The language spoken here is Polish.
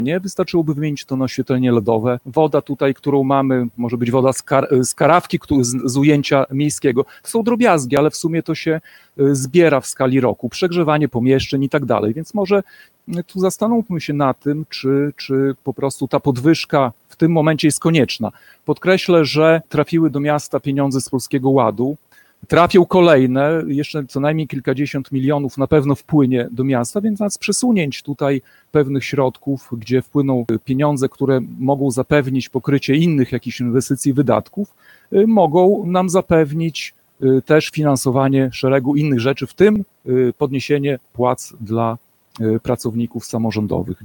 Nie wystarczyłoby wymienić to na oświetlenie LEDowe. Woda tutaj, którą mamy, może być woda z karawki, z ujęcia miejskiego. To są drobiazgi, ale w sumie to się zbiera w skali roku. Przegrzewanie pomieszczeń i tak dalej. Więc może tu zastanówmy się na tym, czy po prostu ta podwyżka w tym momencie jest konieczna. Podkreślę, że trafiły do miasta pieniądze z Polskiego Ładu. Trafią kolejne, jeszcze co najmniej kilkadziesiąt milionów na pewno wpłynie do miasta, więc nas przesunięć tutaj pewnych środków, gdzie wpłyną pieniądze, które mogą zapewnić pokrycie innych jakichś inwestycji, wydatków, mogą nam zapewnić też finansowanie szeregu innych rzeczy, w tym podniesienie płac dla pracowników samorządowych.